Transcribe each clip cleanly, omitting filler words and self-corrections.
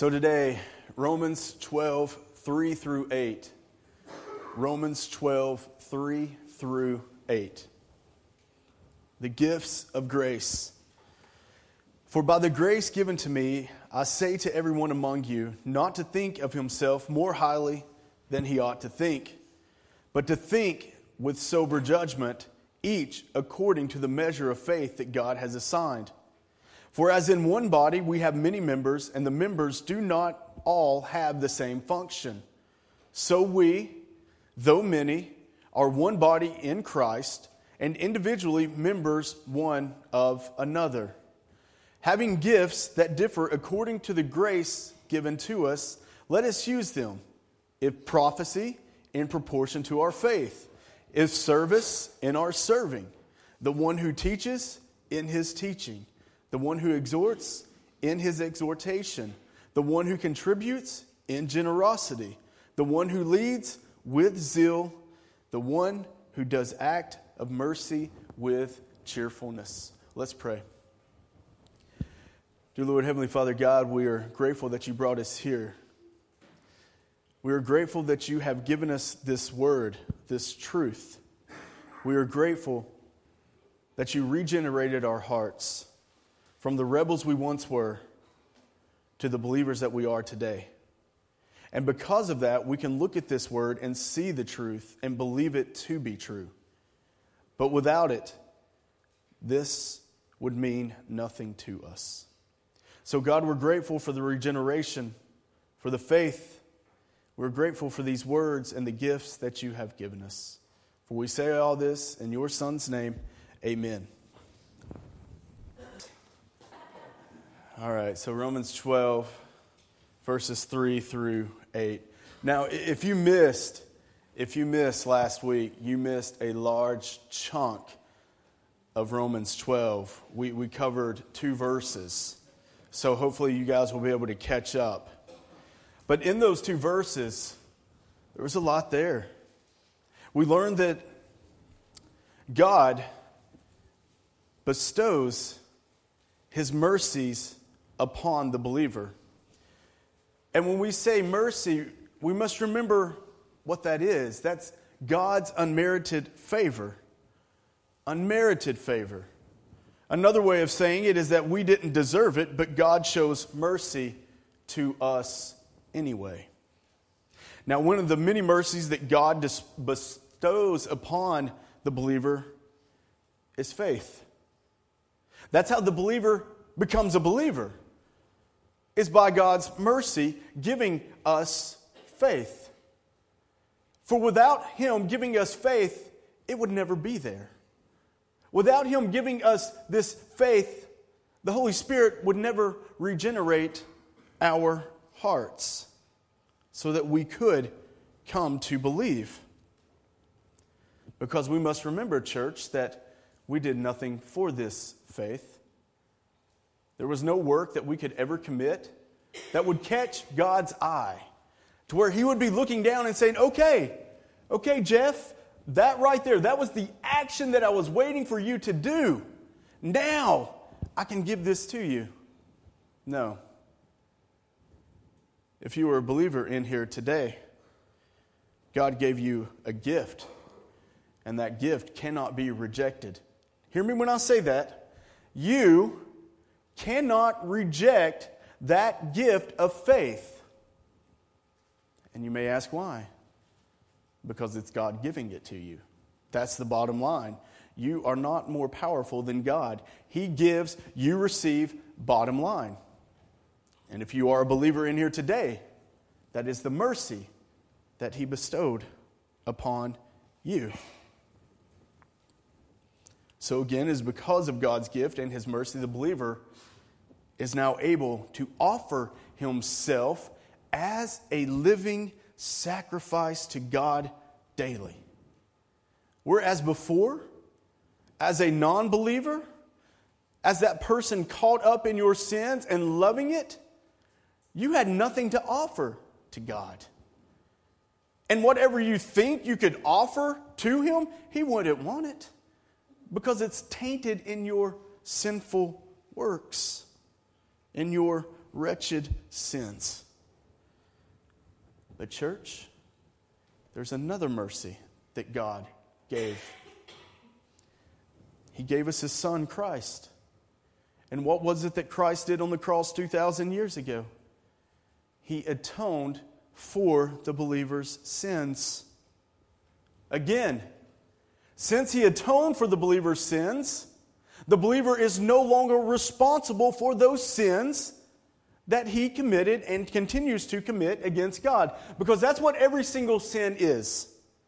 So today, Romans 12, 3 through 8. Romans 12, 3 through 8. The gifts of grace. For by the grace given to me, I say to everyone among you, not to think of himself more highly than he ought to think, but to think with sober judgment, each according to the measure of faith that God has assigned. For as in one body we have many members, and the members do not all have the same function. So we, though many, are one body in Christ, and individually members one of another. Having gifts that differ according to the grace given to us, let us use them. If prophecy, in proportion to our faith. If service, in our serving. The one who teaches, in his teaching. The one who exhorts, in his exhortation. The one who contributes, in generosity. The one who leads, with zeal. The one who does act of mercy with cheerfulness. Let's pray. Dear Lord, Heavenly Father God, we are grateful that you brought us here. We are grateful that you have given us this word, this truth. We are grateful that you regenerated our hearts from the rebels we once were to the believers that we are today. And because of that, we can look at this word and see the truth and believe it to be true. But without it, this would mean nothing to us. So God, we're grateful for the regeneration, for the faith. We're grateful for these words and the gifts that you have given us. For we say all this in your Son's name, amen. All right, so Romans 12, verses 3 through 8. Now, if you missed last week, you missed a large chunk of Romans 12. We covered 2 verses, so hopefully you guys will be able to catch up. But in those 2 verses, there was a lot there. We learned that God bestows his mercies upon the believer. And when we say mercy, we must remember what that is. That's God's unmerited favor. Unmerited favor. Another way of saying it is that we didn't deserve it, but God shows mercy to us anyway. Now, one of the many mercies that God bestows upon the believer is faith. That's how the believer becomes a believer, is by God's mercy giving us faith. For without him giving us faith, it would never be there. Without him giving us this faith, the Holy Spirit would never regenerate our hearts so that we could come to believe. Because we must remember, church, that we did nothing for this faith. There was no work that we could ever commit that would catch God's eye to where he would be looking down and saying, okay, Jeff, that right there, that was the action that I was waiting for you to do. Now I can give this to you. No. If you were a believer in here today, God gave you a gift, and that gift cannot be rejected. Hear me when I say that. You cannot reject that gift of faith. And you may ask why. Because it's God giving it to you. That's the bottom line. You are not more powerful than God. He gives, you receive, bottom line. And if you are a believer in here today, that is the mercy that he bestowed upon you. So again, it is because of God's gift and his mercy, the believer is now able to offer himself as a living sacrifice to God daily. Whereas before, as a non-believer, as that person caught up in your sins and loving it, you had nothing to offer to God. And whatever you think you could offer to him, he wouldn't want it because it's tainted in your sinful works, in your wretched sins. But church, there's another mercy that God gave. He gave us His Son, Christ. And what was it that Christ did on the cross 2,000 years ago? He atoned for the believer's sins. Again, since He atoned for the believer's sins, the believer is no longer responsible for those sins that he committed and continues to commit against God. Because that's what every single sin is.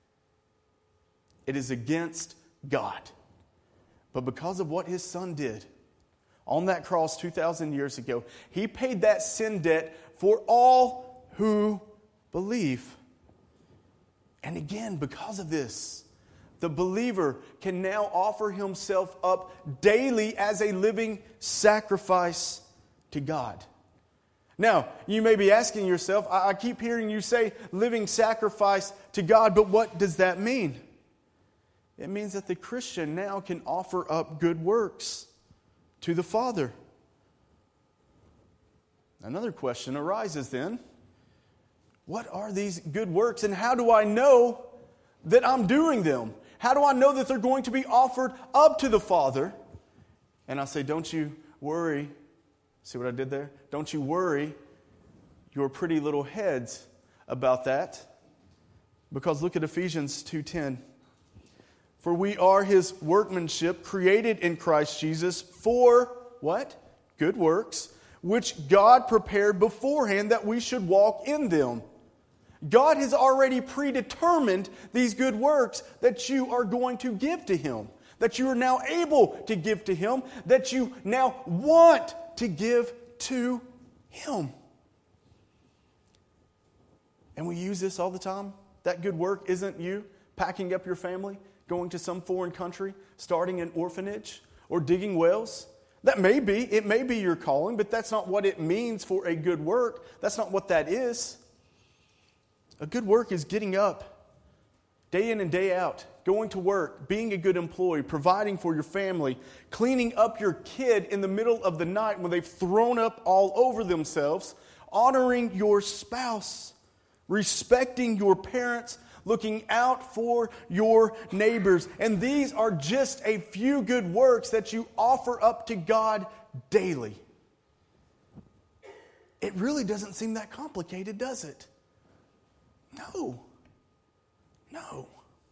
It is against God. But because of what His Son did on that cross 2,000 years ago, He paid that sin debt for all who believe. And again, because of this, the believer can now offer himself up daily as a living sacrifice to God. Now, you may be asking yourself, I keep hearing you say living sacrifice to God, but what does that mean? It means that the Christian now can offer up good works to the Father. Another question arises then. What are these good works, and how do I know that I'm doing them? How do I know that they're going to be offered up to the Father? And I say, don't you worry. See what I did there? Don't you worry your pretty little heads about that. Because look at Ephesians 2:10. For we are His workmanship, created in Christ Jesus for, what? Good works, which God prepared beforehand that we should walk in them. God has already predetermined these good works that you are going to give to Him, that you are now able to give to Him, that you now want to give to Him. And we use this all the time. That good work isn't you packing up your family, going to some foreign country, starting an orphanage, or digging wells. It may be your calling, but that's not what it means for a good work. That's not what that is. A good work is getting up day in and day out, going to work, being a good employee, providing for your family, cleaning up your kid in the middle of the night when they've thrown up all over themselves, honoring your spouse, respecting your parents, looking out for your neighbors. And these are just a few good works that you offer up to God daily. It really doesn't seem that complicated, does it? No.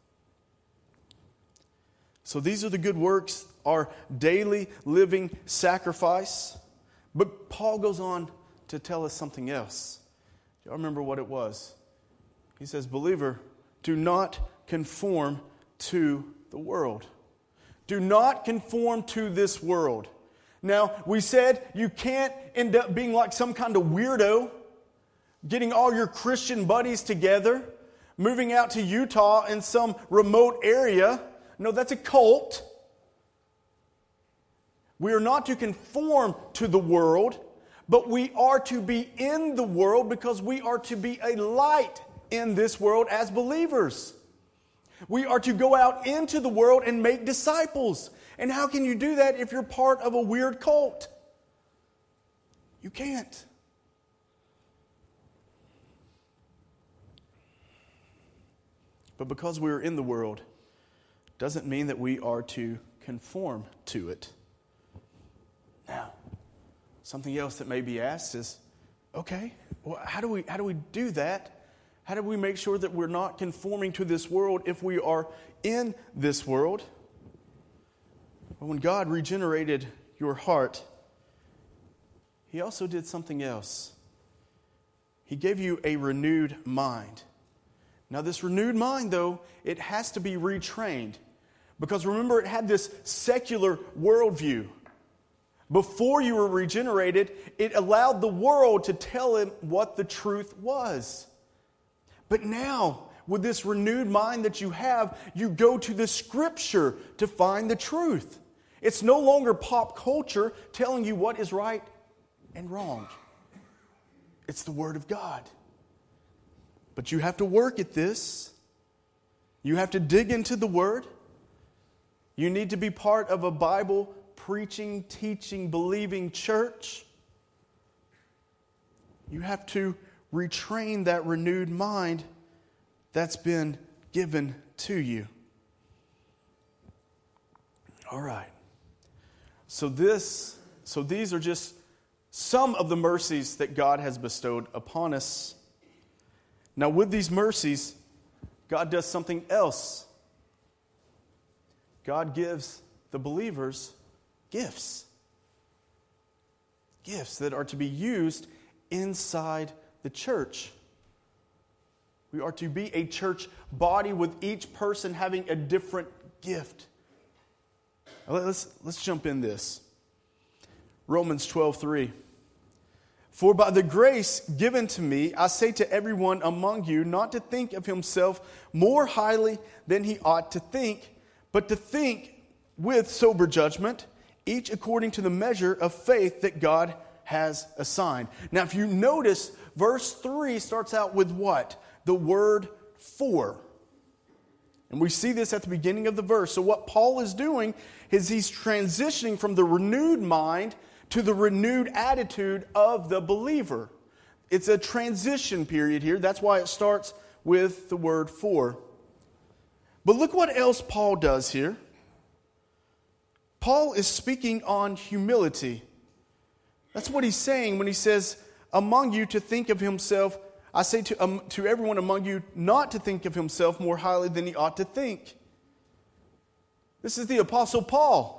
So these are the good works, our daily living sacrifice. But Paul goes on to tell us something else. Do y'all remember what it was? He says, believer, do not conform to the world. Do not conform to this world. Now, we said you can't end up being like some kind of weirdo, getting all your Christian buddies together, moving out to Utah in some remote area. No, that's a cult. We are not to conform to the world, but we are to be in the world because we are to be a light in this world as believers. We are to go out into the world and make disciples. And how can you do that if you're part of a weird cult? You can't. But because we are in the world, doesn't mean that we are to conform to it. Now, something else that may be asked is, okay, well, how do we do that? How do we make sure that we're not conforming to this world if we are in this world? Well, when God regenerated your heart, He also did something else. He gave you a renewed mind. Now, this renewed mind, though, it has to be retrained. Because remember, it had this secular worldview. Before you were regenerated, it allowed the world to tell him what the truth was. But now, with this renewed mind that you have, you go to the Scripture to find the truth. It's no longer pop culture telling you what is right and wrong. It's the Word of God. But you have to work at this. You have to dig into the Word. You need to be part of a Bible preaching, teaching, believing church. You have to retrain that renewed mind that's been given to you. All right. So these are just some of the mercies that God has bestowed upon us. Now, with these mercies, God does something else. God gives the believers gifts. Gifts that are to be used inside the church. We are to be a church body with each person having a different gift. Let's jump in this. Romans 12:3. For by the grace given to me, I say to everyone among you not to think of himself more highly than he ought to think, but to think with sober judgment, each according to the measure of faith that God has assigned. Now, if you notice, verse 3 starts out with what? The word for. And we see this at the beginning of the verse. So what Paul is doing is he's transitioning from the renewed mind to the renewed attitude of the believer. It's a transition period here. That's why it starts with the word for. But look what else Paul does here. Paul is speaking on humility. That's what he's saying when he says, among you to think of himself, I say to everyone among you not to think of himself more highly than he ought to think. This is the Apostle Paul.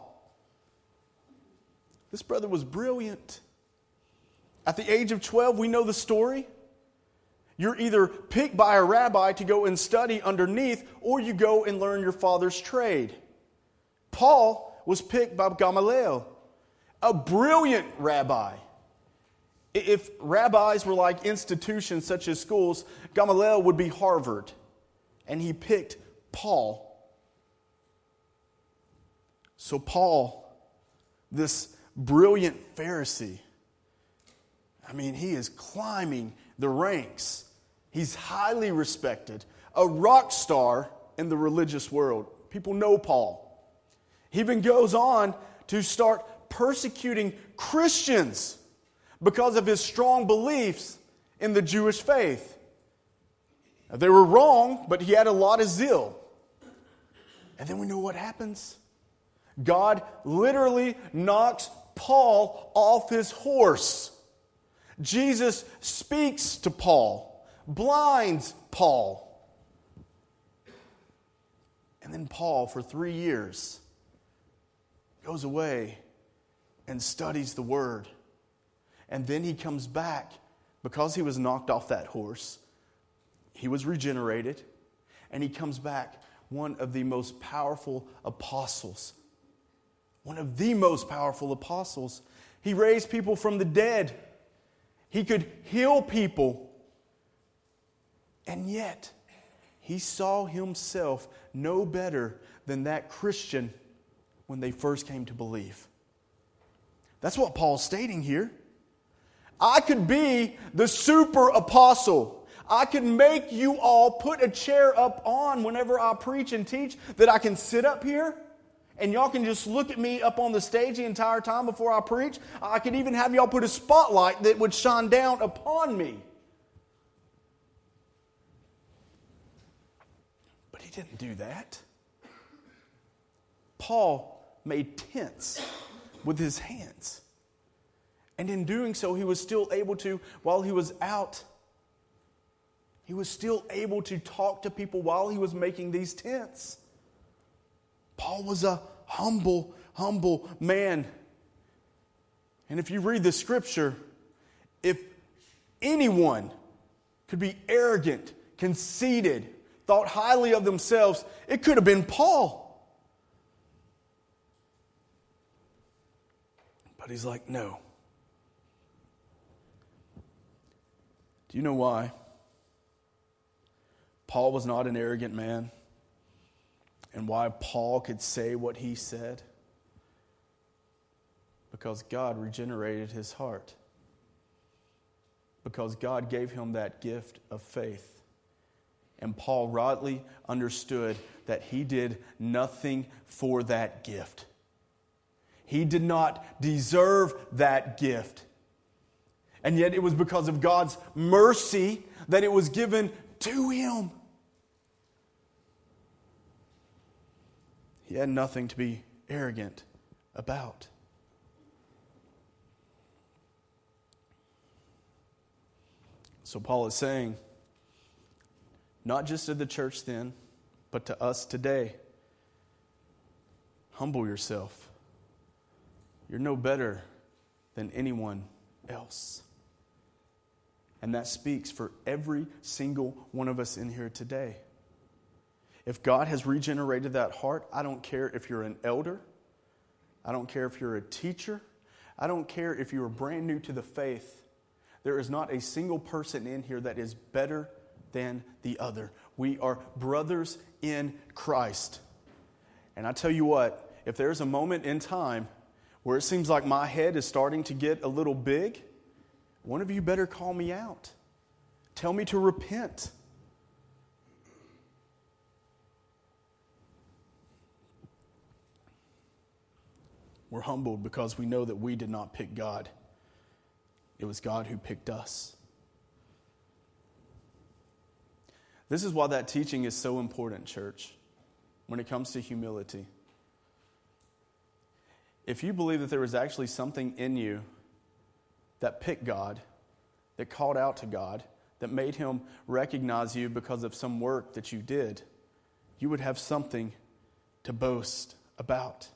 This brother was brilliant. At the age of 12, we know the story. You're either picked by a rabbi to go and study underneath, or you go and learn your father's trade. Paul was picked by Gamaliel, a brilliant rabbi. If rabbis were like institutions such as schools, Gamaliel would be Harvard. And he picked Paul. So Paul, this brilliant Pharisee, he is climbing the ranks. He's highly respected, a rock star in the religious world. People know Paul. He even goes on to start persecuting Christians because of his strong beliefs in the Jewish faith. Now, they were wrong, but he had a lot of zeal. And then we know what happens. God literally knocks Paul off his horse. Jesus speaks to Paul, blinds Paul. And then Paul, for 3 years, goes away and studies the Word. And then he comes back because he was knocked off that horse. He was regenerated. And he comes back one of the most powerful apostles. One of the most powerful apostles. He raised people from the dead. He could heal people. And yet, he saw himself no better than that Christian when they first came to believe. That's what Paul's stating here. I could be the super apostle. I could make you all put a chair up on whenever I preach and teach that I can sit up here and y'all can just look at me up on the stage the entire time before I preach. I could even have y'all put a spotlight that would shine down upon me. But he didn't do that. Paul made tents with his hands. And in doing so, he was still able to, while he was out, he was still able to talk to people while he was making these tents. Paul was a humble man. And if you read the scripture, if anyone could be arrogant, conceited, thought highly of themselves, it could have been Paul. But he's like, no. Do you know why? Paul was not an arrogant man. And why Paul could say what he said? Because God regenerated his heart. Because God gave him that gift of faith. And Paul rightly understood that he did nothing for that gift. He did not deserve that gift. And yet it was because of God's mercy that it was given to him. He had nothing to be arrogant about. So Paul is saying, not just to the church then, but to us today, humble yourself. You're no better than anyone else. And that speaks for every single one of us in here today. If God has regenerated that heart, I don't care if you're an elder. I don't care if you're a teacher. I don't care if you're brand new to the faith. There is not a single person in here that is better than the other. We are brothers in Christ. And I tell you what, if there's a moment in time where it seems like my head is starting to get a little big, one of you better call me out. Tell me to repent. We're humbled because we know that we did not pick God. It was God who picked us. This is why that teaching is so important, church, when it comes to humility. If you believe that there was actually something in you that picked God, that called out to God, that made him recognize you because of some work that you did, you would have something to boast about.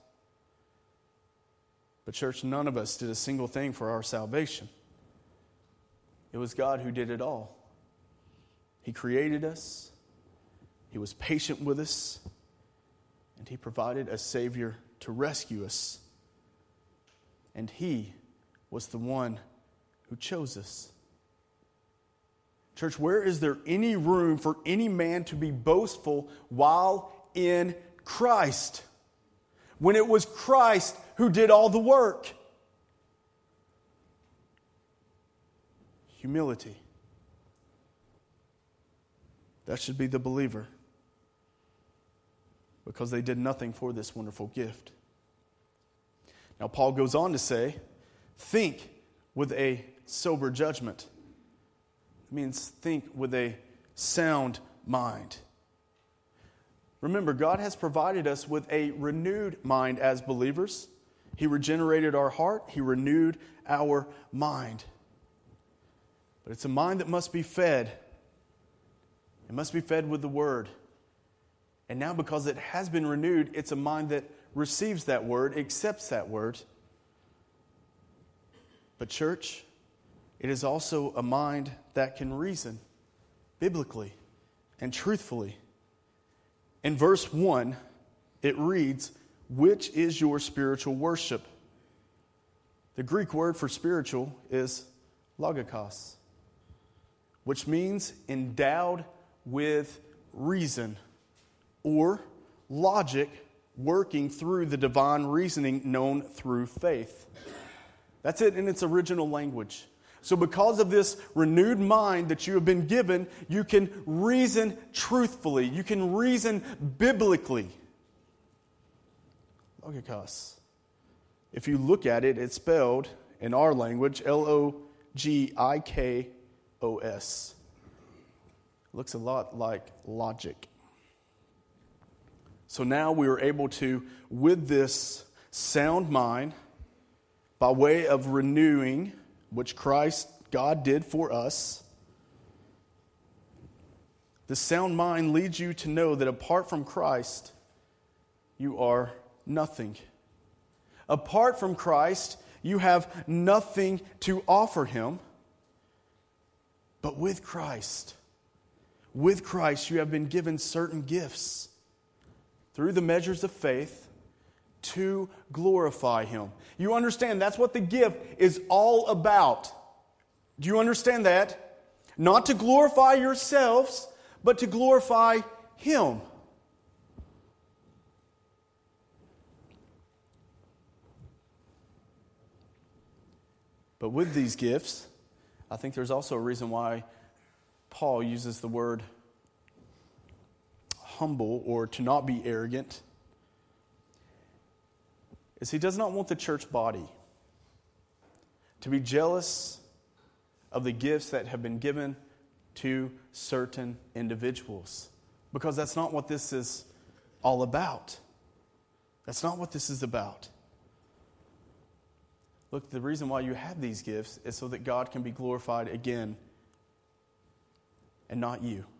But church, none of us did a single thing for our salvation. It was God who did it all. He created us. He was patient with us. And He provided a Savior to rescue us. And He was the one who chose us. Church, where is there any room for any man to be boastful while in Christ? When it was Christ who did all the work. Humility. That should be the believer. Because they did nothing for this wonderful gift. Now Paul goes on to say, think with a sober judgment. It means think with a sound mind. Remember, God has provided us with a renewed mind as believers. He regenerated our heart. He renewed our mind. But it's a mind that must be fed. It must be fed with the Word. And now because it has been renewed, it's a mind that receives that Word, accepts that Word. But church, it is also a mind that can reason biblically and truthfully. In verse 1, it reads, which is your spiritual worship? The Greek word for spiritual is logikos, which means endowed with reason or logic working through the divine reasoning known through faith. That's it in its original language. So because of this renewed mind that you have been given, you can reason truthfully. You can reason biblically. Logikos. If you look at it, it's spelled in our language, Logikos. Looks a lot like logic. So now we are able to, with this sound mind, by way of renewing, which Christ, God did for us, the sound mind leads you to know that apart from Christ, you are nothing. Apart from Christ, you have nothing to offer Him. But with Christ, you have been given certain gifts through the measures of faith to glorify Him. You understand that's what the gift is all about. Do you understand that? Not to glorify yourselves, but to glorify Him. But with these gifts, I think there's also a reason why Paul uses the word humble or to not be arrogant, is he does not want the church body to be jealous of the gifts that have been given to certain individuals. Because that's not what this is all about. That's not what this is about. Look, the reason why you have these gifts is so that God can be glorified again and not you.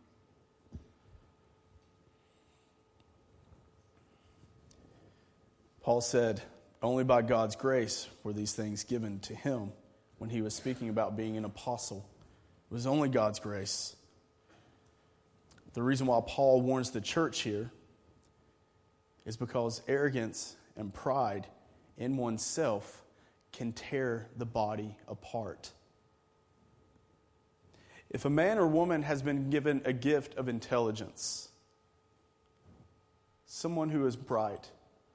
Paul said, only by God's grace were these things given to him when he was speaking about being an apostle. It was only God's grace. The reason why Paul warns the church here is because arrogance and pride in oneself can tear the body apart. If a man or woman has been given a gift of intelligence, someone who is bright,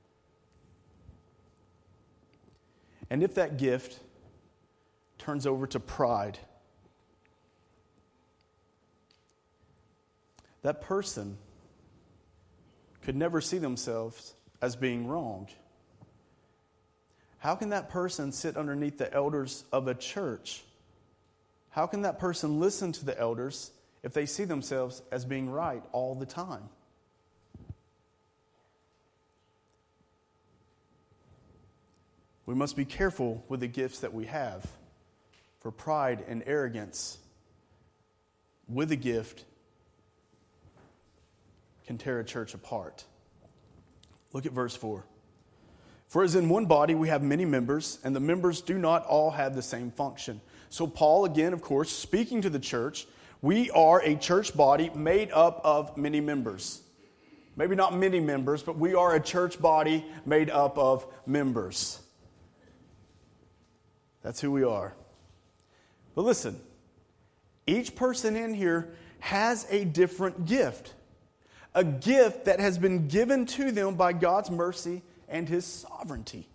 and if that gift turns over to pride, that person could never see themselves as being wrong. How can that person sit underneath the elders of a church? How can that person listen to the elders if they see themselves as being right all the time? We must be careful with the gifts that we have, for pride and arrogance with a gift can tear a church apart. Look at verse 4. For as in one body we have many members, and the members do not all have the same function. So Paul, again, of course, speaking to the church, we are a church body made up of many members. Maybe not many members, but we are a church body made up of members. That's who we are. But listen, each person in here has a different gift. A gift that has been given to them by God's mercy and His sovereignty.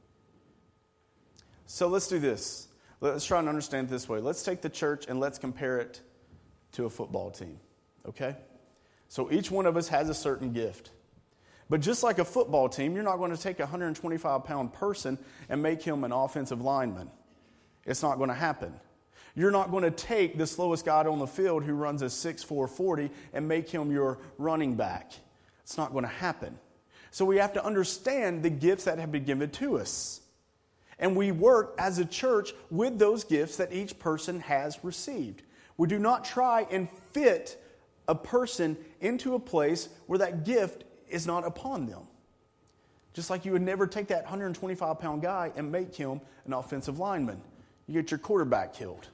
So let's do this. Let's try and understand it this way. Let's take the church and let's compare it to a football team. Okay? So each one of us has a certain gift. But just like a football team, you're not going to take a 125-pound person and make him an offensive lineman. It's not going to happen. You're not going to take the slowest guy on the field who runs a 6'4" 40 and make him your running back. It's not going to happen. So we have to understand the gifts that have been given to us. And we work as a church with those gifts that each person has received. We do not try and fit a person into a place where that gift is not upon them. Just like you would never take that 125-pound guy and make him an offensive lineman. You get your quarterback killed.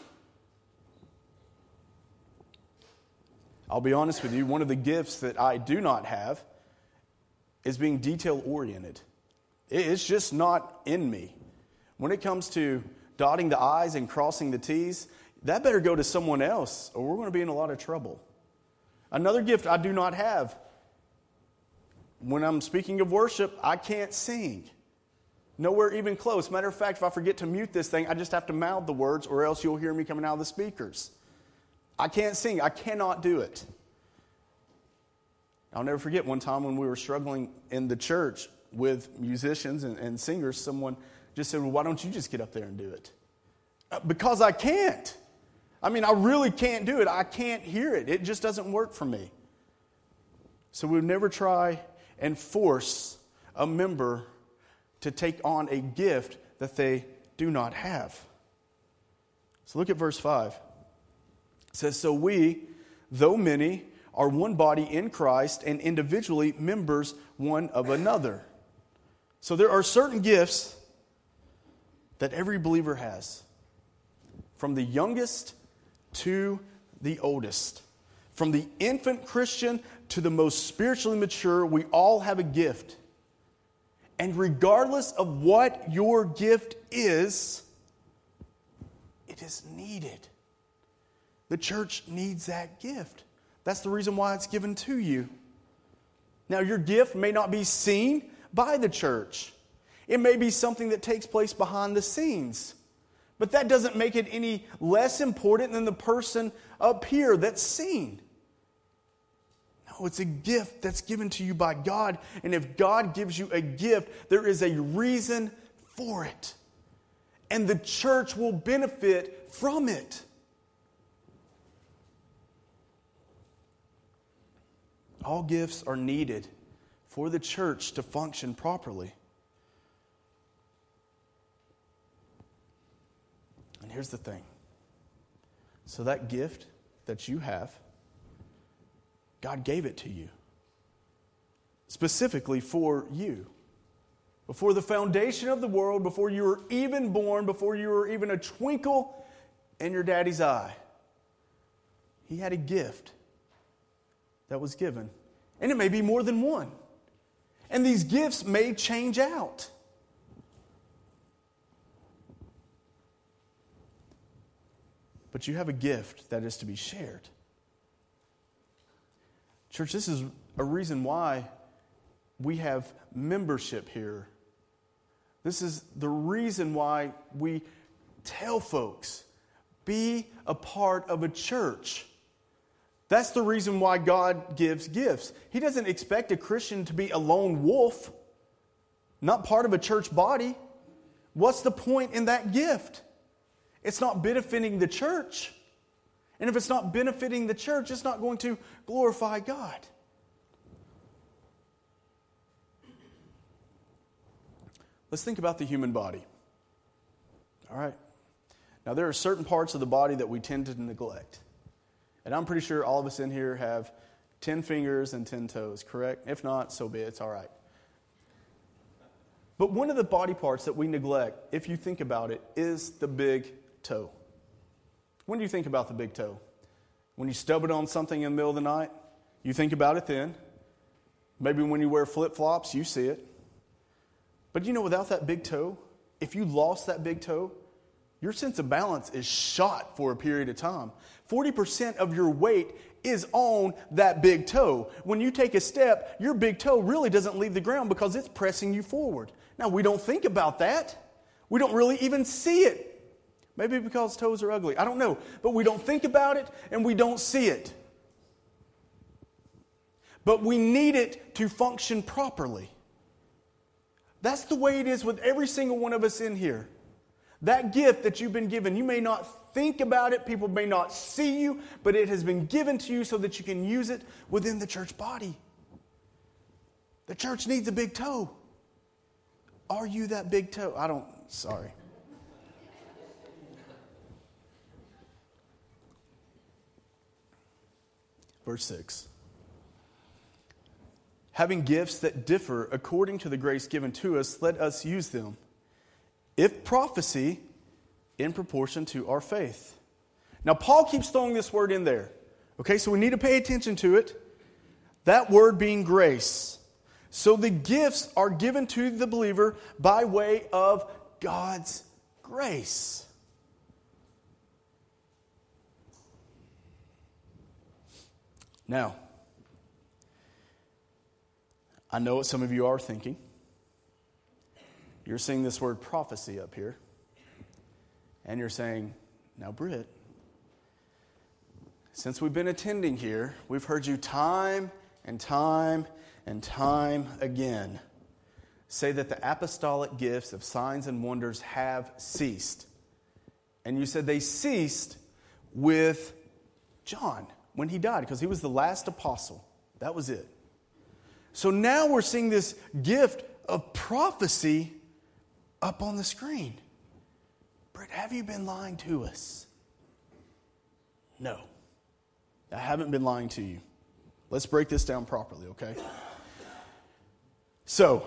I'll be honest with you, one of the gifts that I do not have is being detail-oriented. It's just not in me. When it comes to dotting the I's and crossing the T's, that better go to someone else or we're going to be in a lot of trouble. Another gift I do not have. When I'm speaking of worship, I can't sing. Nowhere even close. Matter of fact, if I forget to mute this thing, I just have to mouth the words or else you'll hear me coming out of the speakers. I can't sing. I cannot do it. I'll never forget one time when we were struggling in the church with musicians and singers, someone just said, well, why don't you just get up there and do it? Because I can't. I mean, I really can't do it. I can't hear it. It just doesn't work for me. So we would never try and force a member to take on a gift that they do not have. So look at verse 5. It says, so we, though many, are one body in Christ and individually members one of another. So there are certain gifts that every believer has. From the youngest to the oldest. From the infant Christian to the most spiritually mature, we all have a gift. And regardless of what your gift is, it is needed. The church needs that gift. That's the reason why it's given to you. Now, your gift may not be seen by the church. It may be something that takes place behind the scenes. But that doesn't make it any less important than the person up here that's seen. No, it's a gift that's given to you by God. And if God gives you a gift, there is a reason for it. and the church will benefit from it. All gifts are needed for the church to function properly. And here's the thing. So that gift that you have, God gave it to you. Specifically for you. Before the foundation of the world, before you were even born, before you were even a twinkle in your daddy's eye, He had a gift that was given. And it may be more than one. And these gifts may change out. But you have a gift that is to be shared. Church, this is a reason why we have membership here. This is the reason why we tell folks, be a part of a church. That's the reason why God gives gifts. He doesn't expect a Christian to be a lone wolf, not part of a church body. What's the point in that gift? It's not benefiting the church. And if it's not benefiting the church, it's not going to glorify God. Let's think about the human body. All right. Now, there are certain parts of the body that we tend to neglect. And I'm pretty sure all of us in here have 10 fingers and 10 toes, correct? If not, so be it. It's all right. But one of the body parts that we neglect, if you think about it, is the big toe. When do you think about the big toe? When you stub it on something in the middle of the night? You think about it then. Maybe when you wear flip-flops, you see it. But without that big toe, if you lost that big toe, your sense of balance is shot for a period of time. 40% of your weight is on that big toe. When you take a step, your big toe really doesn't leave the ground because it's pressing you forward. Now, we don't think about that. We don't really even see it. Maybe because toes are ugly. I don't know. But we don't think about it and we don't see it. But we need it to function properly. That's the way it is with every single one of us in here. That gift that you've been given, you may not think about it, people may not see you, but it has been given to you so that you can use it within the church body. The church needs a big toe. Are you that big toe? Sorry. Verse 6. Having gifts that differ according to the grace given to us, let us use them. If prophecy, in proportion to our faith. Now, Paul keeps throwing this word in there. Okay, so we need to pay attention to it. That word being grace. So the gifts are given to the believer by way of God's grace. Now, I know what some of you are thinking. You're seeing this word prophecy up here. And you're saying, now Britt, since we've been attending here, we've heard you time and time and time again say that the apostolic gifts of signs and wonders have ceased. And you said they ceased with John when he died because he was the last apostle. That was it. So now we're seeing this gift of prophecy up on the screen. Britt, have you been lying to us? No, I haven't been lying to you. Let's break this down properly, okay? So,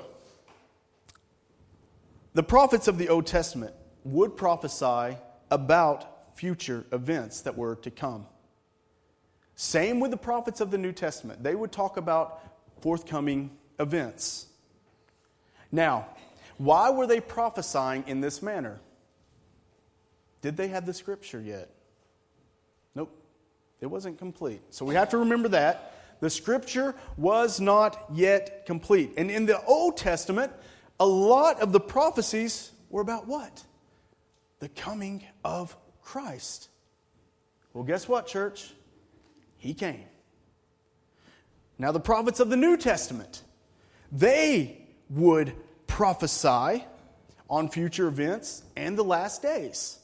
the prophets of the Old Testament would prophesy about future events that were to come. Same with the prophets of the New Testament. They would talk about forthcoming events. Now, why were they prophesying in this manner? Did they have the scripture yet? Nope. It wasn't complete. So we have to remember that. The scripture was not yet complete. And in the Old Testament, a lot of the prophecies were about what? The coming of Christ. Well, guess what, church? He came. Now, the prophets of the New Testament, they would prophesy on future events and the last days.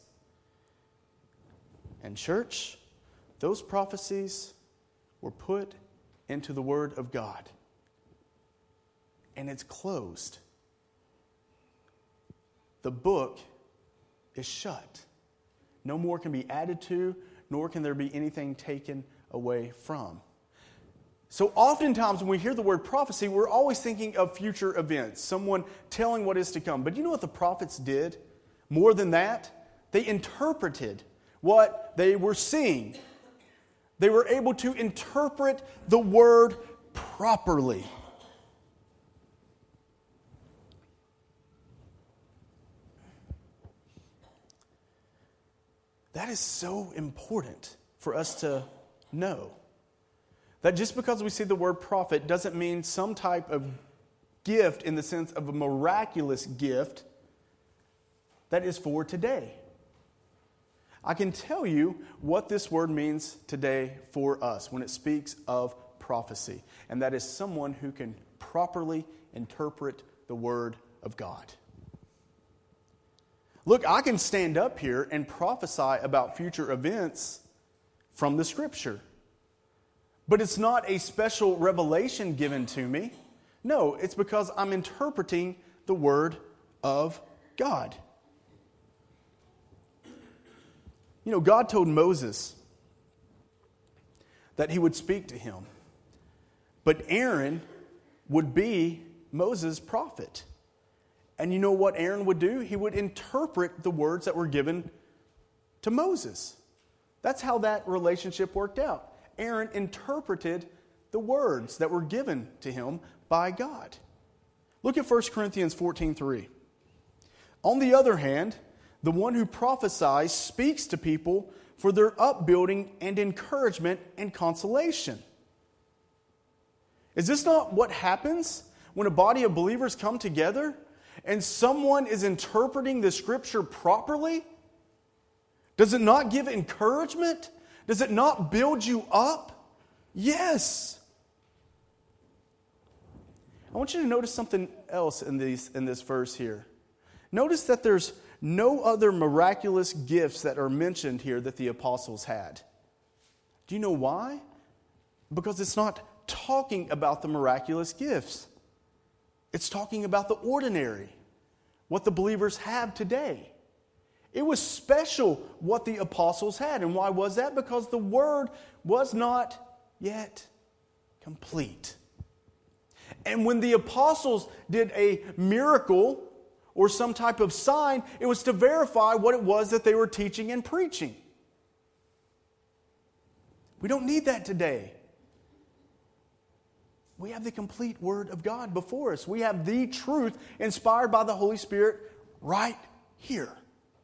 And church, those prophecies were put into the Word of God. And it's closed. The book is shut. No more can be added to, nor can there be anything taken away from. So oftentimes when we hear the word prophecy, we're always thinking of future events, someone telling what is to come. But you know what the prophets did? More than that, they interpreted what they were seeing. They were able to interpret the word properly. That is so important for us to know. That just because we see the word prophet doesn't mean some type of gift in the sense of a miraculous gift that is for today. I can tell you what this word means today for us when it speaks of prophecy. And that is someone who can properly interpret the word of God. Look, I can stand up here and prophesy about future events from the Scripture. But it's not a special revelation given to me. No, it's because I'm interpreting the Word of God. You know, God told Moses that he would speak to him. But Aaron would be Moses' prophet. And you know what Aaron would do? He would interpret the words that were given to Moses. That's how that relationship worked out. Aaron interpreted the words that were given to him by God. Look at 1 Corinthians 14:3. On the other hand, the one who prophesies speaks to people for their upbuilding and encouragement and consolation. Is this not what happens when a body of believers come together and someone is interpreting the Scripture properly? Does it not give encouragement? Does it not build you up? Yes. I want you to notice something else in this verse here. Notice that there's no other miraculous gifts that are mentioned here that the apostles had. Do you know why? Because it's not talking about the miraculous gifts. It's talking about the ordinary, what the believers have today. It was special what the apostles had. And why was that? Because the word was not yet complete. And when the apostles did a miracle or some type of sign, it was to verify what it was that they were teaching and preaching. We don't need that today. We have the complete Word of God before us. We have the truth inspired by the Holy Spirit right here.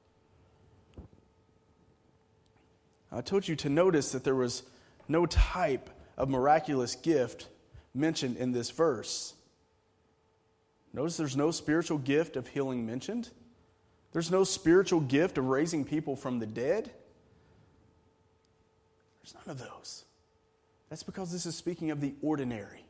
I told you to notice that there was no type of miraculous gift mentioned in this verse. Notice there's no spiritual gift of healing mentioned. There's no spiritual gift of raising people from the dead. There's none of those. That's because this is speaking of the ordinary.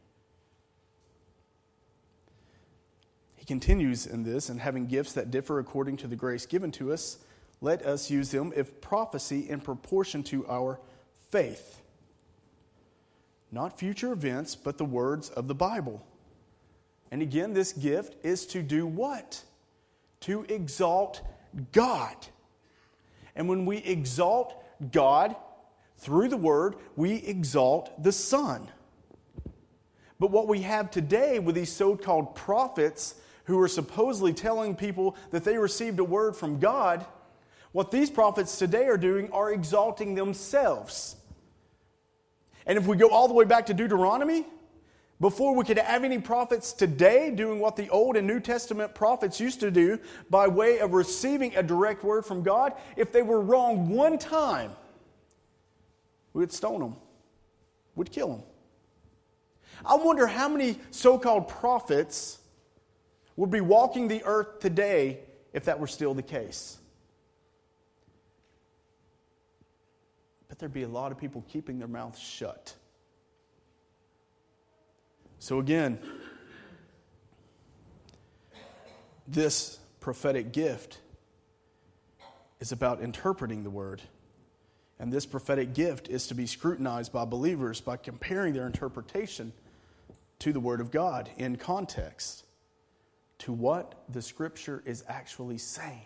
He continues in this, and having gifts that differ according to the grace given to us, let us use them, if prophecy, in proportion to our faith. Not future events, but the words of the Bible. And again, this gift is to do what? To exalt God. And when we exalt God through the Word, we exalt the Son. But what we have today with these so-called prophets who are supposedly telling people that they received a word from God, what these prophets today are doing are exalting themselves. And if we go all the way back to Deuteronomy, before we could have any prophets today doing what the Old and New Testament prophets used to do by way of receiving a direct word from God, if they were wrong one time, we would stone them. We'd kill them. I wonder how many so-called prophets would be walking the earth today if that were still the case. But there'd be a lot of people keeping their mouths shut. So again, this prophetic gift is about interpreting the word. And this prophetic gift is to be scrutinized by believers by comparing their interpretation to the word of God in context, to what the scripture is actually saying.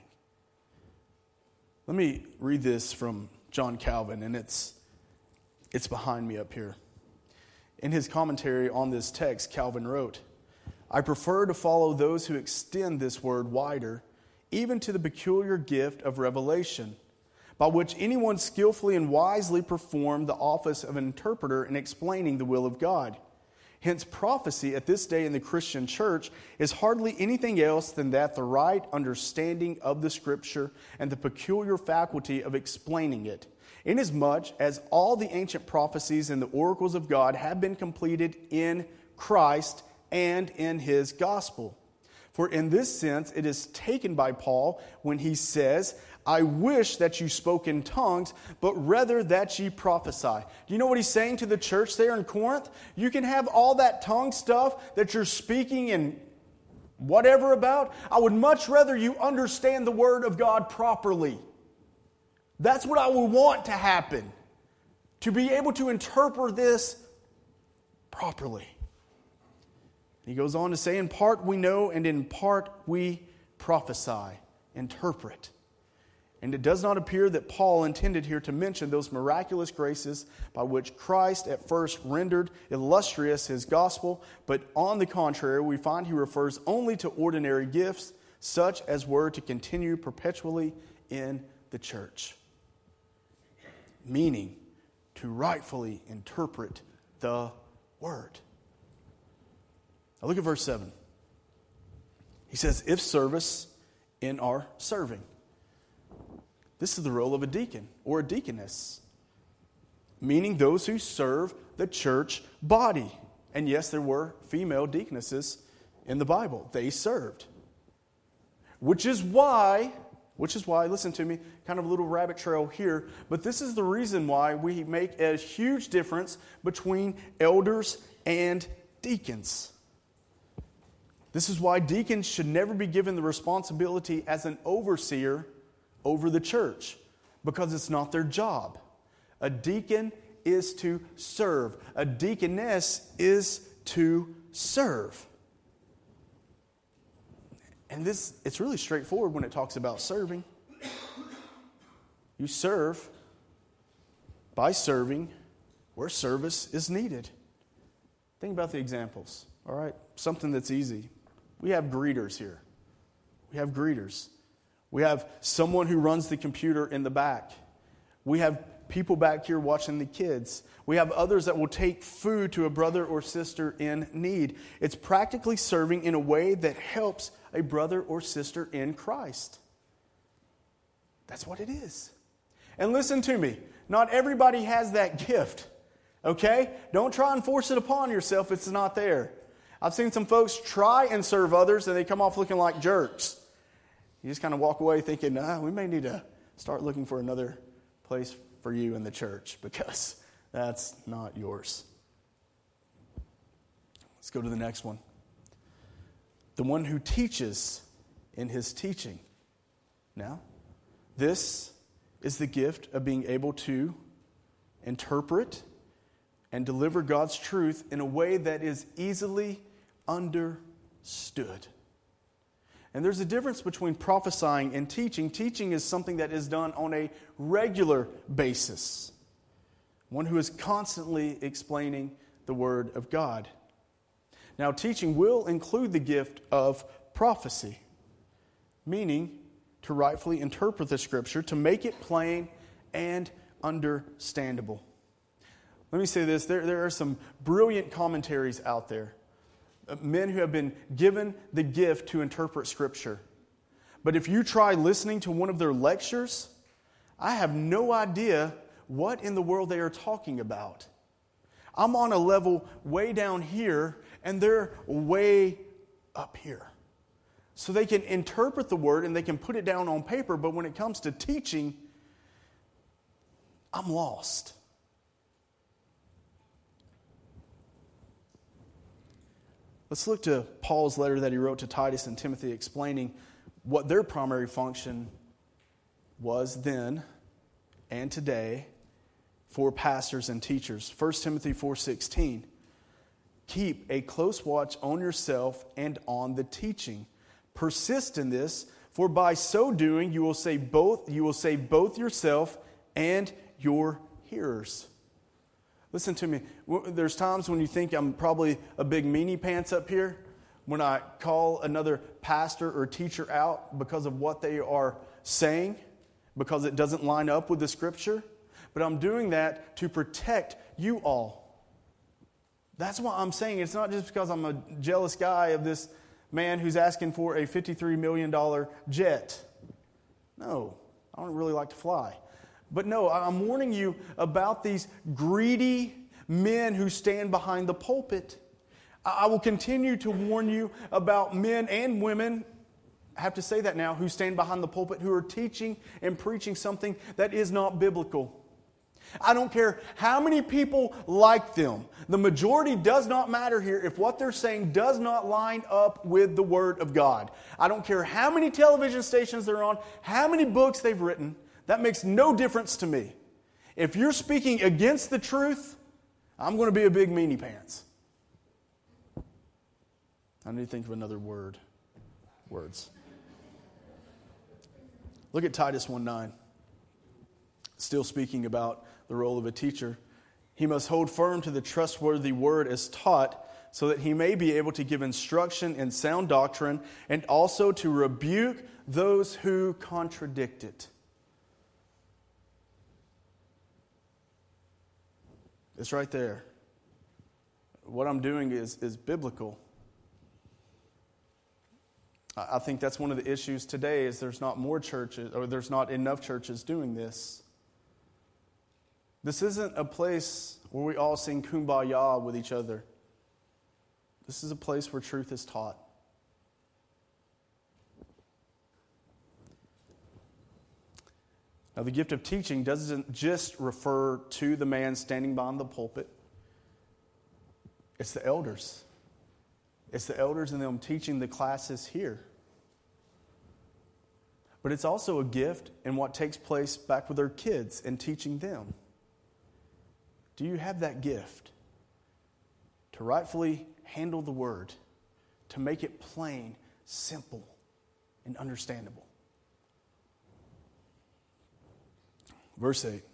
Let me read this from John Calvin, and it's behind me up here. In his commentary on this text, Calvin wrote, "I prefer to follow those who extend this word wider, even to the peculiar gift of revelation, by which anyone skillfully and wisely performed the office of an interpreter in explaining the will of God. Hence, prophecy at this day in the Christian church is hardly anything else than that the right understanding of the Scripture and the peculiar faculty of explaining it, inasmuch as all the ancient prophecies and the oracles of God have been completed in Christ and in His gospel. For in this sense it is taken by Paul when he says, 'I wish that you spoke in tongues, but rather that ye prophesy.'" Do you know what he's saying to the church there in Corinth? You can have all that tongue stuff that you're speaking in whatever about. I would much rather you understand the word of God properly. That's what I would want to happen. To be able to interpret this properly. He goes on to say, "In part we know, and in part we prophesy," interpret. And it does not appear that Paul intended here to mention those miraculous graces by which Christ at first rendered illustrious His gospel, but on the contrary, we find he refers only to ordinary gifts, such as were to continue perpetually in the church. Meaning, to rightfully interpret the word. Now look at verse 7. He says, "If service in our serving." This is the role of a deacon or a deaconess, meaning those who serve the church body. And yes, there were female deaconesses in the Bible. They served. Which is why, listen to me, kind of a little rabbit trail here, but this is the reason why we make a huge difference between elders and deacons. This is why deacons should never be given the responsibility as an overseer over the church, because it's not their job. A deacon is to serve. A deaconess is to serve. And it's really straightforward when it talks about serving. You serve by serving where service is needed. Think about the examples, all right? Something that's easy. We have greeters here. We have greeters. We have someone who runs the computer in the back. We have people back here watching the kids. We have others that will take food to a brother or sister in need. It's practically serving in a way that helps a brother or sister in Christ. That's what it is. And listen to me, not everybody has that gift, okay? Don't try and force it upon yourself if it's not there. I've seen some folks try and serve others and they come off looking like jerks. You just kind of walk away thinking, we may need to start looking for another place for you in the church because that's not yours. Let's go to the next one. The one who teaches in his teaching. Now, this is the gift of being able to interpret and deliver God's truth in a way that is easily understood. And there's a difference between prophesying and teaching. Teaching is something that is done on a regular basis. One who is constantly explaining the Word of God. Now, teaching will include the gift of prophecy, meaning to rightfully interpret the Scripture, to make it plain and understandable. Let me say this, there are some brilliant commentaries out there. Men who have been given the gift to interpret Scripture. But if you try listening to one of their lectures, I have no idea what in the world they are talking about. I'm on a level way down here, and they're way up here. So they can interpret the Word and they can put it down on paper, but when it comes to teaching, I'm lost. Let's look to Paul's letter that he wrote to Titus and Timothy explaining what their primary function was then and today for pastors and teachers. 1 Timothy 4:16. Keep a close watch on yourself and on the teaching. Persist in this, for by so doing you will save both yourself and your hearers. Listen to me. There's times when you think I'm probably a big meanie pants up here, when I call another pastor or teacher out because of what they are saying, because it doesn't line up with the Scripture. But I'm doing that to protect you all. That's what I'm saying. It's not just because I'm a jealous guy of this man who's asking for a $53 million jet. No, I don't really like to fly. But no, I'm warning you about these greedy men who stand behind the pulpit. I will continue to warn you about men and women, I have to say that now, who stand behind the pulpit, who are teaching and preaching something that is not biblical. I don't care how many people like them. The majority does not matter here if what they're saying does not line up with the Word of God. I don't care how many television stations they're on, how many books they've written. That makes no difference to me. If you're speaking against the truth, I'm going to be a big meanie pants. I need to think of another word. Words. Look at Titus 1:9. Still speaking about the role of a teacher. He must hold firm to the trustworthy word as taught, so that he may be able to give instruction in sound doctrine and also to rebuke those who contradict it. It's right there. What I'm doing is biblical. I think that's one of the issues today is there's not more churches, or there's not enough churches doing this. This isn't a place where we all sing kumbaya with each other. This is a place where truth is taught. Now, the gift of teaching doesn't just refer to the man standing behind the pulpit. It's the elders. It's the elders and them teaching the classes here. But it's also a gift in what takes place back with their kids and teaching them. Do you have that gift to rightfully handle the word, to make it plain, simple, and understandable? Verse 8.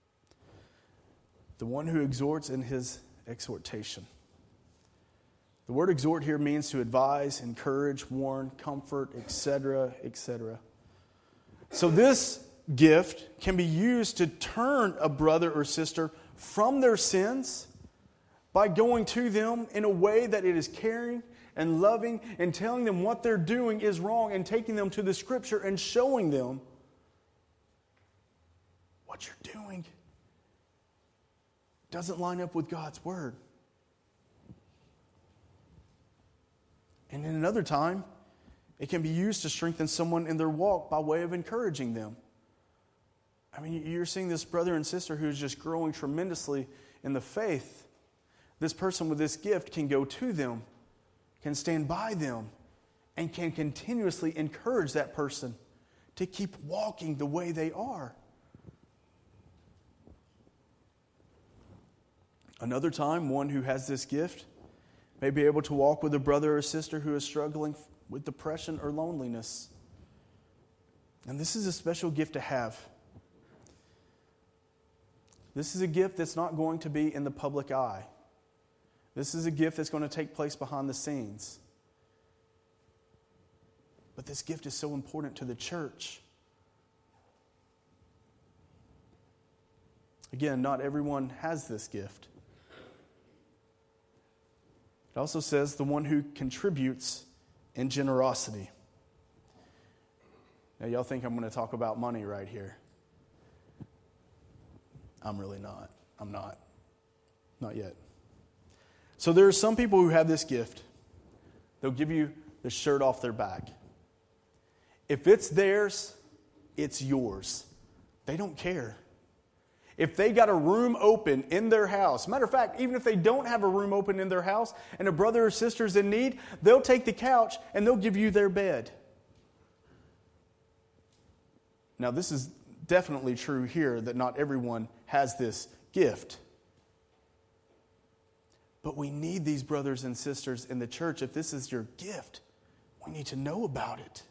The one who exhorts in his exhortation. The word exhort here means to advise, encourage, warn, comfort, etc., etc. So this gift can be used to turn a brother or sister from their sins by going to them in a way that it is caring and loving and telling them what they're doing is wrong and taking them to the Scripture and showing them what you're doing doesn't line up with God's Word. And in another time, it can be used to strengthen someone in their walk by way of encouraging them. I mean, you're seeing this brother and sister who's just growing tremendously in the faith. This person with this gift can go to them, can stand by them, and can continuously encourage that person to keep walking the way they are. Another time, one who has this gift may be able to walk with a brother or sister who is struggling with depression or loneliness. And this is a special gift to have. This is a gift that's not going to be in the public eye. This is a gift that's going to take place behind the scenes. But this gift is so important to the church. Again, not everyone has this gift. It also says the one who contributes in generosity. Now, y'all think I'm going to talk about money right here. I'm really not. I'm not. Not yet. So there are some people who have this gift. They'll give you the shirt off their back. If it's theirs, it's yours. They don't care. If they got a room open in their house, matter of fact, even if they don't have a room open in their house and a brother or sister's in need, they'll take the couch and they'll give you their bed. Now, this is definitely true here, that not everyone has this gift. But we need these brothers and sisters in the church. If this is your gift, we need to know about it.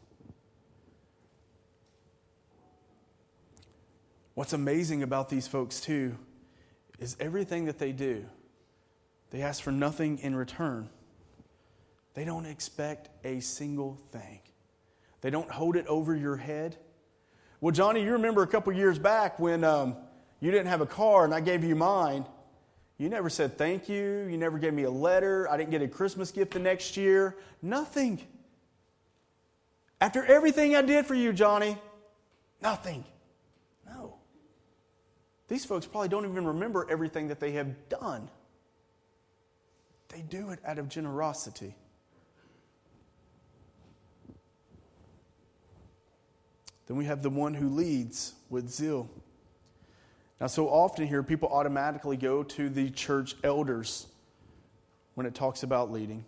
What's amazing about these folks, too, is everything that they do, they ask for nothing in return. They don't expect a single thing. They don't hold it over your head. Well, Johnny, you remember a couple years back when you didn't have a car and I gave you mine. You never said thank you. You never gave me a letter. I didn't get a Christmas gift the next year. Nothing. After everything I did for you, Johnny, nothing. No. These folks probably don't even remember everything that they have done. They do it out of generosity. Then we have the one who leads with zeal. Now, so often here, people automatically go to the church elders when it talks about leading.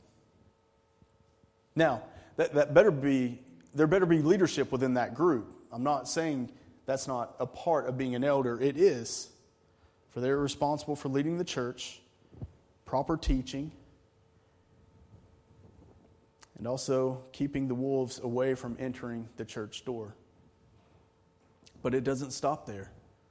Now, there better be leadership within that group. I'm not saying that's not a part of being an elder. It is. For they're responsible for leading the church, proper teaching, and also keeping the wolves away from entering the church door. But it doesn't stop there.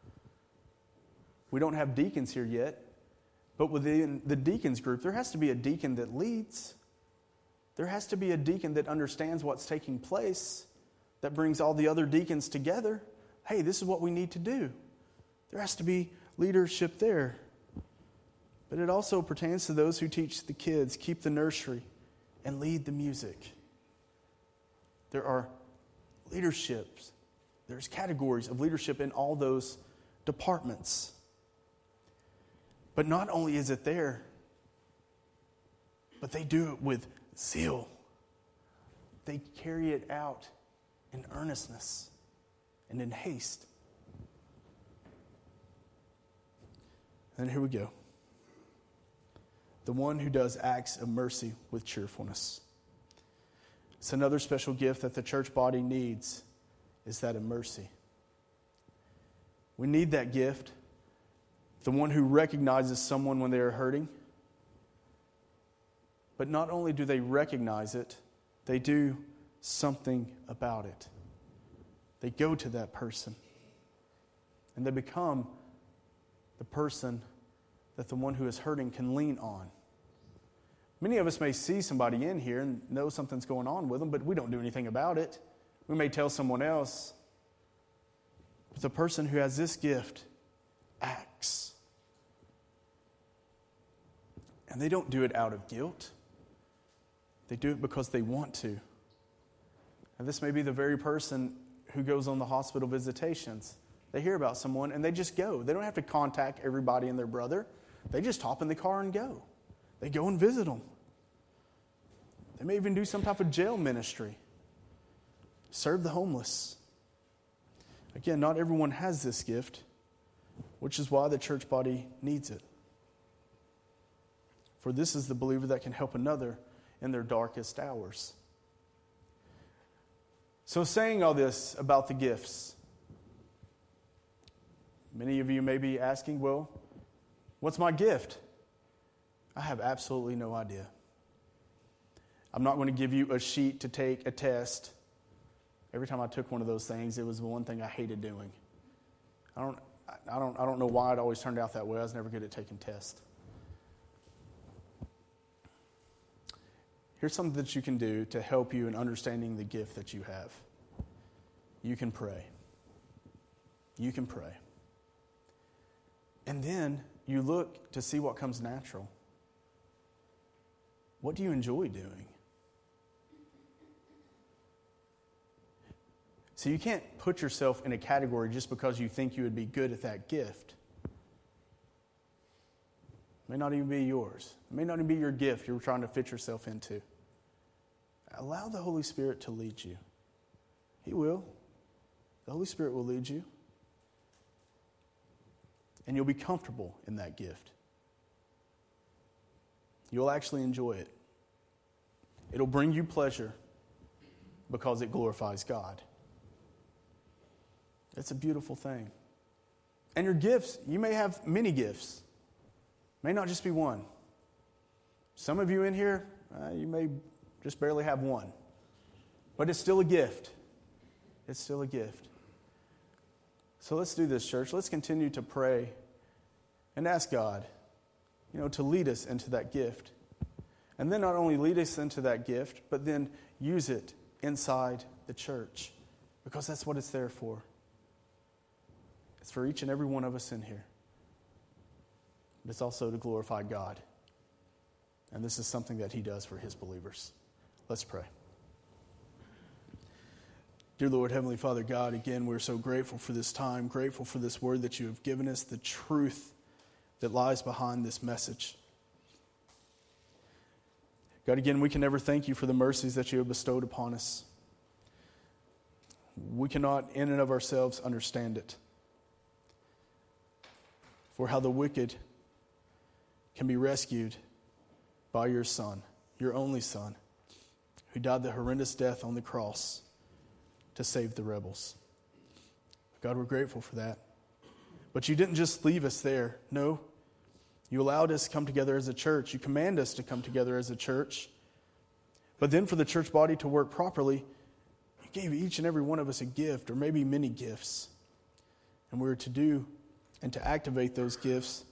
We don't have deacons here yet, but within the deacons group, there has to be a deacon that leads. There has to be a deacon that understands what's taking place, that brings all the other deacons together. Hey, this is what we need to do. There has to be leadership there. But it also pertains to those who teach the kids, keep the nursery, and lead the music. There are leaderships. There's categories of leadership in all those departments. But not only is it there, but they do it with zeal. They carry it out in earnestness and in haste. And here we go. The one who does acts of mercy with cheerfulness. It's another special gift that the church body needs, is that of mercy. We need that gift. The one who recognizes someone when they are hurting. But not only do they recognize it, they do something about it. They go to that person. And they become the person that the one who is hurting can lean on. Many of us may see somebody in here and know something's going on with them, but we don't do anything about it. We may tell someone else. But the person who has this gift acts. And they don't do it out of guilt. They do it because they want to. And this may be the very person who goes on the hospital visitations. They hear about someone and they just go. They don't have to contact everybody and their brother. They just hop in the car and go. They go and visit them. They may even do some type of jail ministry. Serve the homeless. Again, not everyone has this gift, which is why the church body needs it. For this is the believer that can help another in their darkest hours. So saying all this about the gifts, many of you may be asking, well, what's my gift? I have absolutely no idea. I'm not going to give you a sheet to take a test. Every time I took one of those things, it was the one thing I hated doing. I don't know why it always turned out that way. I was never good at taking tests. Here's something that you can do to help you in understanding the gift that you have. You can pray. You can pray. And then you look to see what comes natural. What do you enjoy doing? So you can't put yourself in a category just because you think you would be good at that gift. It may not even be yours. It may not even be your gift you're trying to fit yourself into. Allow the Holy Spirit to lead you. He will. The Holy Spirit will lead you. And you'll be comfortable in that gift. You'll actually enjoy it. It'll bring you pleasure because it glorifies God. It's a beautiful thing. And your gifts, you may have many gifts. May not just be one. Some of you in here, you may just barely have one. But it's still a gift. It's still a gift. So let's do this, church. Let's continue to pray and ask God, to lead us into that gift. And then not only lead us into that gift, but then use it inside the church. Because that's what it's there for. It's for each and every one of us in here. But it's also to glorify God. And this is something that He does for His believers. Let's pray. Dear Lord, Heavenly Father, God, again, we're so grateful for this time, grateful for this word that You have given us, the truth that lies behind this message. God, again, we can never thank You for the mercies that You have bestowed upon us. We cannot, in and of ourselves, understand it. For how the wicked can be rescued by Your Son, Your only Son, who died the horrendous death on the cross to save the rebels. God, we're grateful for that. But You didn't just leave us there. No. You allowed us to come together as a church. You command us to come together as a church. But then for the church body to work properly, You gave each and every one of us a gift, or maybe many gifts. And we're to do and to activate those gifts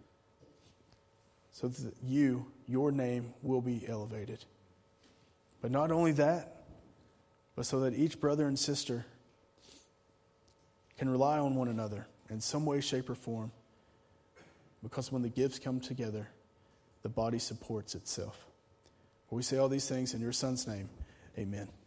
so that Your name will be elevated. But not only that, but so that each brother and sister can rely on one another in some way, shape, or form. Because when the gifts come together, the body supports itself. We say all these things in Your Son's name. Amen.